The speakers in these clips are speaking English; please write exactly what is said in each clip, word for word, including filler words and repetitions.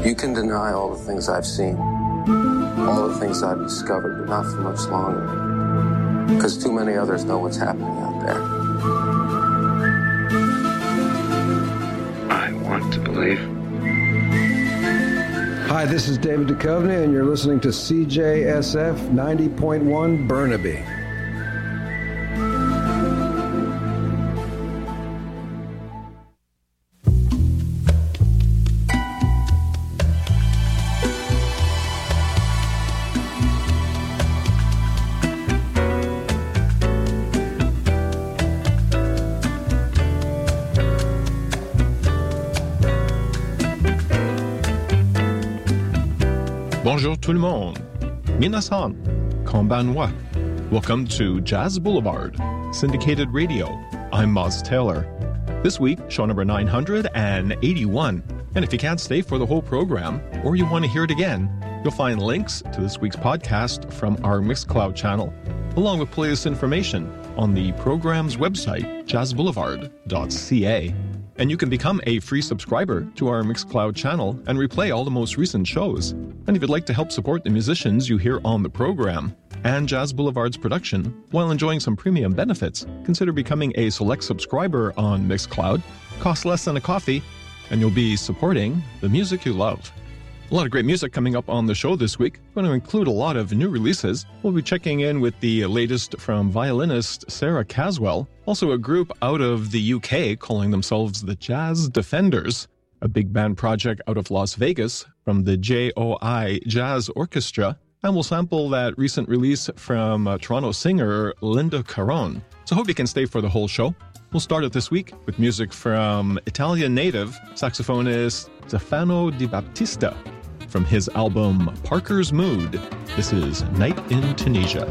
You can deny all the things I've seen, all the things I've discovered, but not for much longer, because too many others know what's happening out there. I want to believe. Hi, this is David Duchovny, and you're listening to C J S F ninety point one Burnaby. Bonjour tout le monde. Minasan, konbanwa. Welcome to Jazz Boulevard, syndicated radio. I'm Moz Taylor. This week, show number nine hundred eighty-one. And if you can't stay for the whole program, or you want to hear it again, you'll find links to this week's podcast from our Mixcloud channel, along with playlist information on the program's website, jazz boulevard dot c a. And you can become a free subscriber to our Mixcloud channel and replay all the most recent shows. And if you'd like to help support the musicians you hear on the program and Jazz Boulevard's production while enjoying some premium benefits, consider becoming a select subscriber on Mixcloud. Costs less than a coffee, and you'll be supporting the music you love. A lot of great music coming up on the show this week. We're going to include a lot of new releases. We'll be checking in with the latest from violinist Sarah Caswell, also a group out of the U K calling themselves the Jazz Defenders, a big band project out of Las Vegas from the J O I Jazz Orchestra, and we'll sample that recent release from uh, Toronto singer Linda Caron. So hope you can stay for the whole show. We'll start it this week with music from Italian native saxophonist Stefano Di Battista from his album Parker's Mood. This is Night in Tunisia.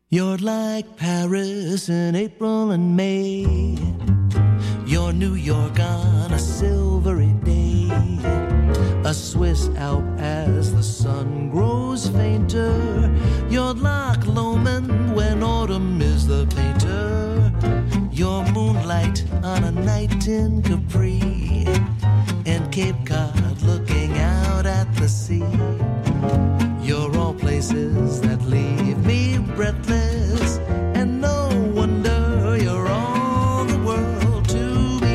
You're like Paris in April and May. You're New York on a silvery day. A Swiss Alp as the sun grows fainter. You're like Lomond when autumn is the painter. You're moonlight on a night in Capri. And Cape Cod looking out at the sea. You're all places that leave me breathless. And no wonder you're all the world to me.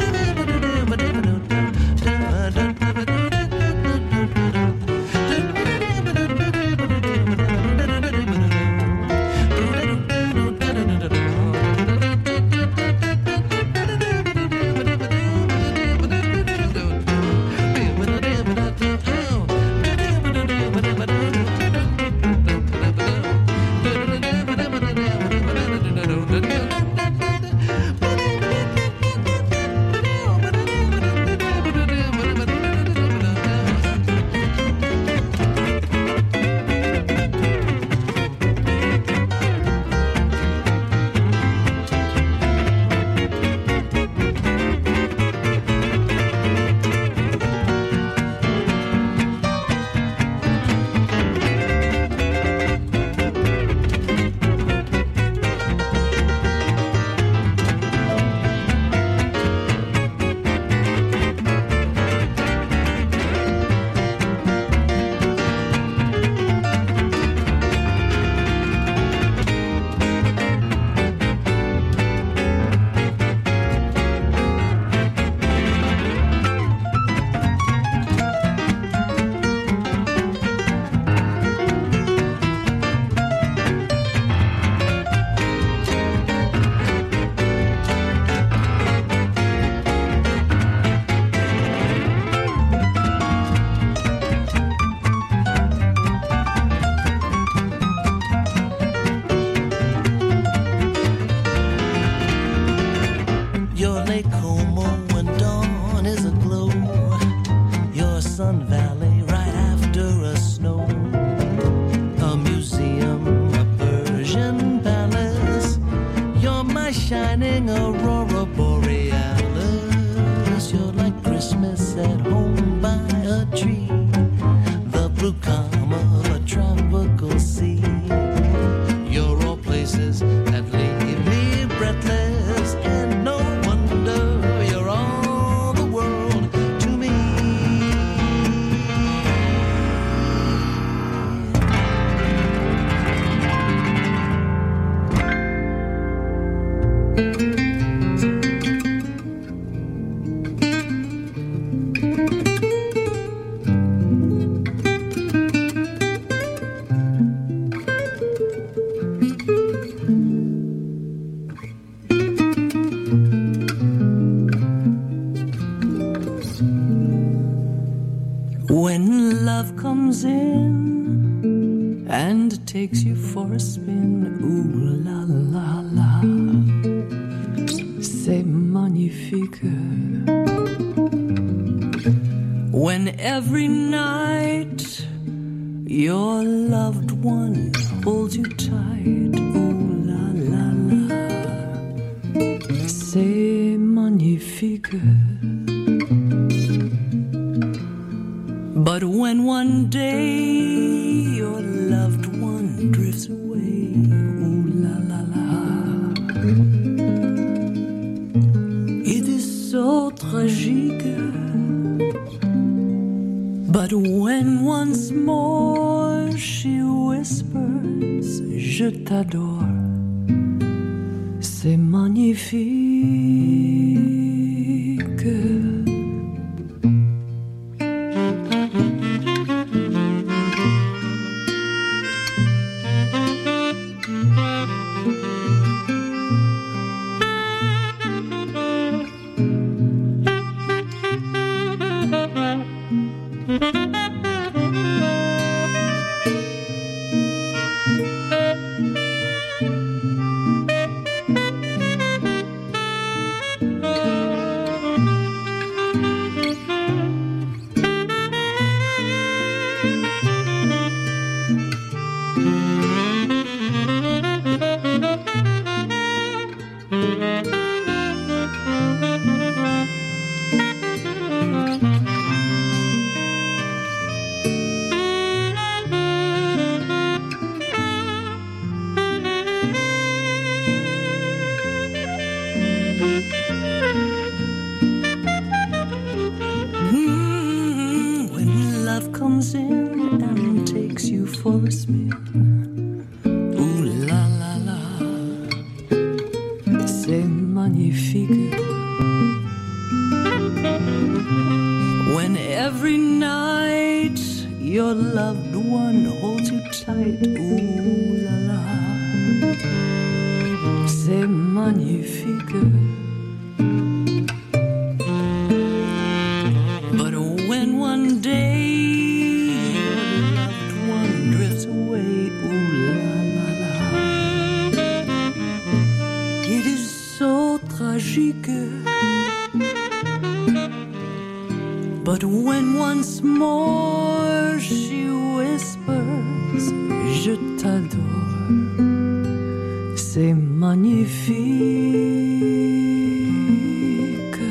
When love comes in and takes you for a spin, ooh la la la, c'est magnifique. When every night your loved one holds you tight, ooh la la la, c'est magnifique. But when one day your loved one drifts away, ooh la la la, it is so tragique. But when once more she whispers, je t'adore, c'est magnifique. comes in and takes you for a spin. Ooh la la la, c'est magnifique. When every night your loved one holds you tight, ooh la la, c'est magnifique. But when one day your loved one drifts away, ooh la la la, it is so tragique. But when once more she whispers, je t'adore, c'est magnifique.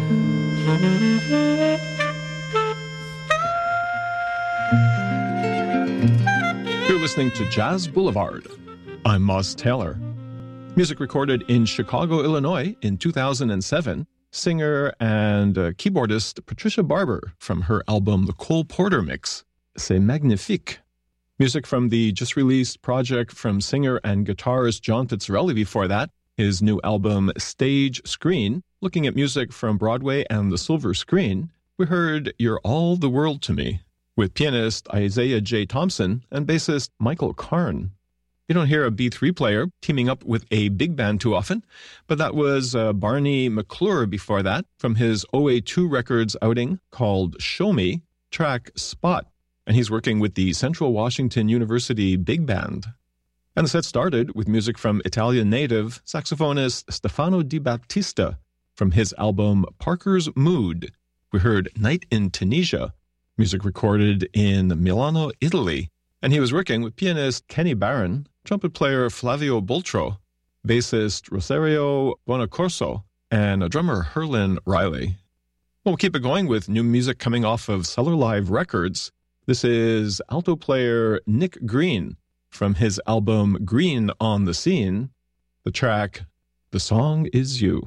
You're listening to Jazz Boulevard. I'm Moss Taylor. Music recorded in Chicago, Illinois in two thousand seven. Singer and uh, keyboardist Patricia Barber from her album The Cole Porter Mix, C'est Magnifique. Music from the just-released project from singer and guitarist John Pizzarelli before that, his new album Stage Screen. Looking at music from Broadway and the silver screen, we heard You're All the World to Me with pianist Isaiah J. Thompson and bassist Michael Karn. You don't hear a B three player teaming up with a big band too often, but that was uh, Barney McClure before that from his O A two Records outing called Show Me, track Spot, and he's working with the Central Washington University Big Band. And the set started with music from Italian native saxophonist Stefano Di Battista from his album Parker's Mood. We heard Night in Tunisia, music recorded in Milano, Italy, and he was working with pianist Kenny Barron, trumpet player Flavio Boltro, bassist Rosario Bonaccorso, and drummer Herlin Riley. Well, we'll keep it going with new music coming off of Cellar Live Records. This is alto player Nick Green from his album Green on the Scene, the track The Song Is You.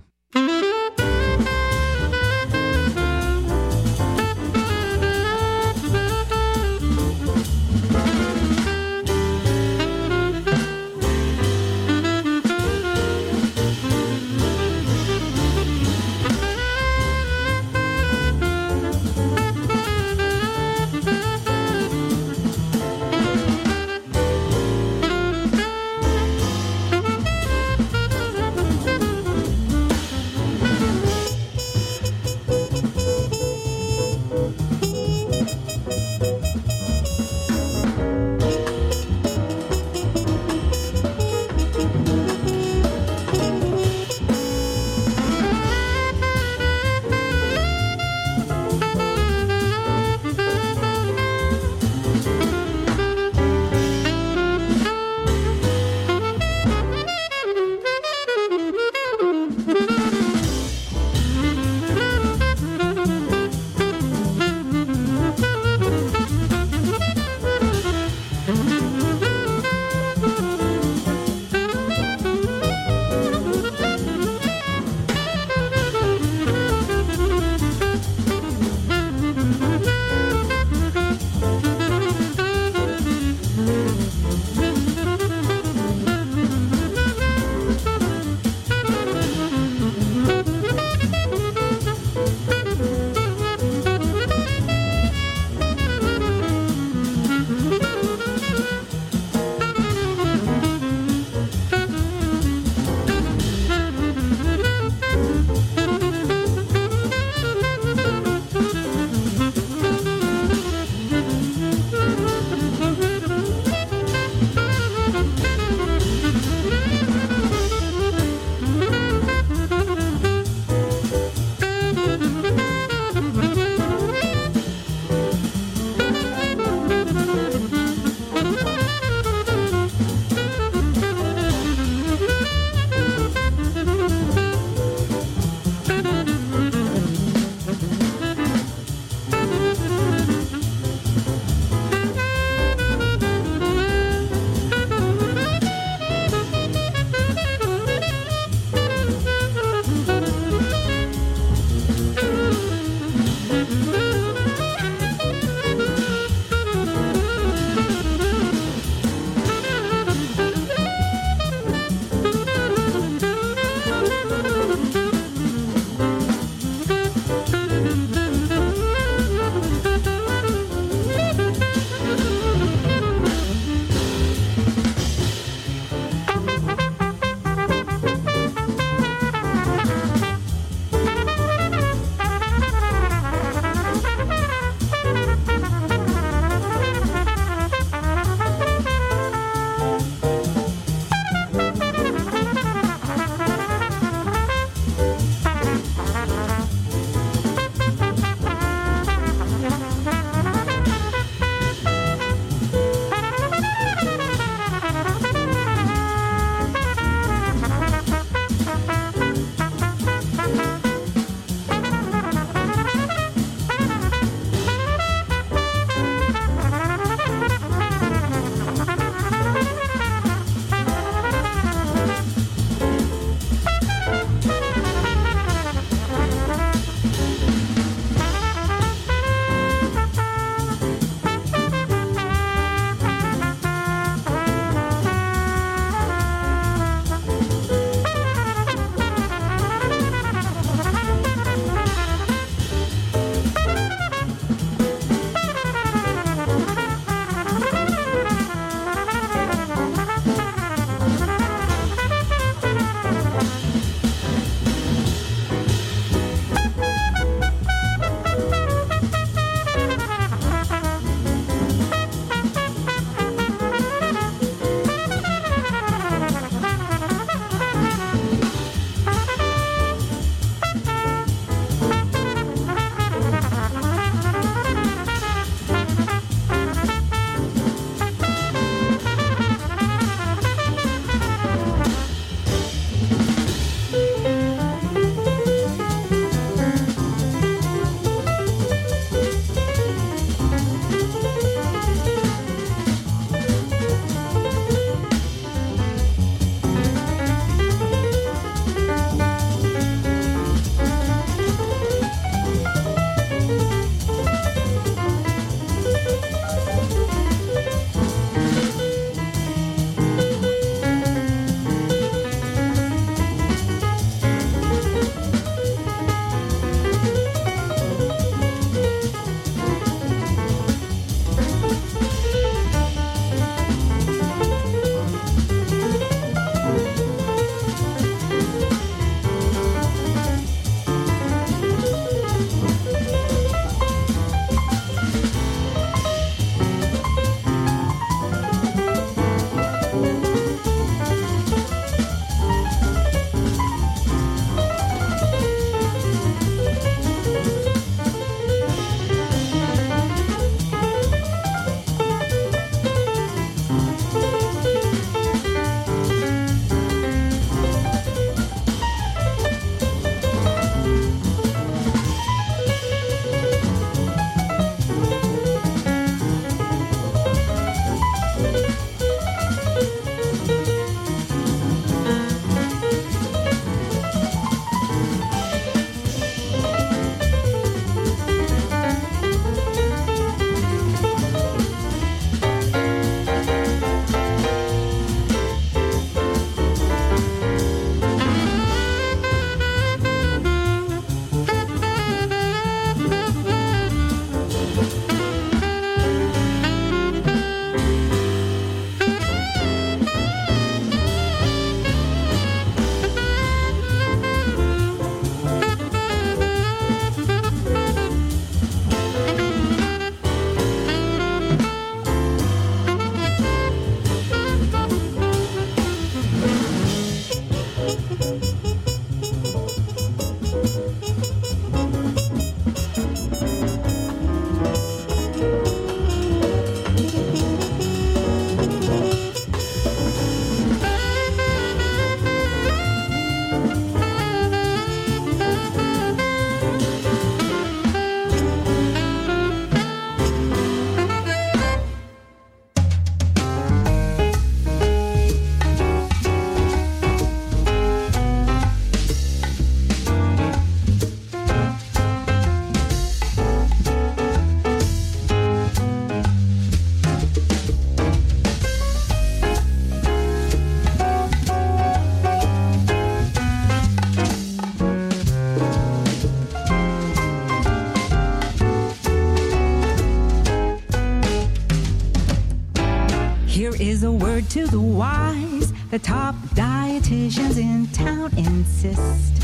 is a word to the wise. The top dietitians in town insist.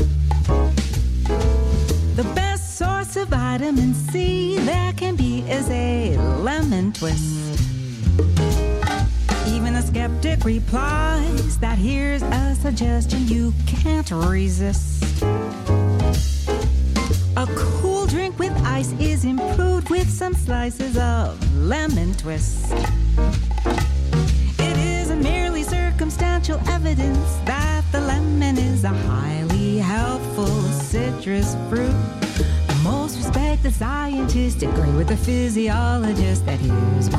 The best source of vitamin C there can be is a lemon twist. Even a skeptic replies that here's a suggestion you can't resist. A cool drink with ice is improved with some slices of lemon twist. It isn't merely circumstantial evidence that the lemon is a highly helpful citrus fruit. The most respected scientists agree with the physiologist that here's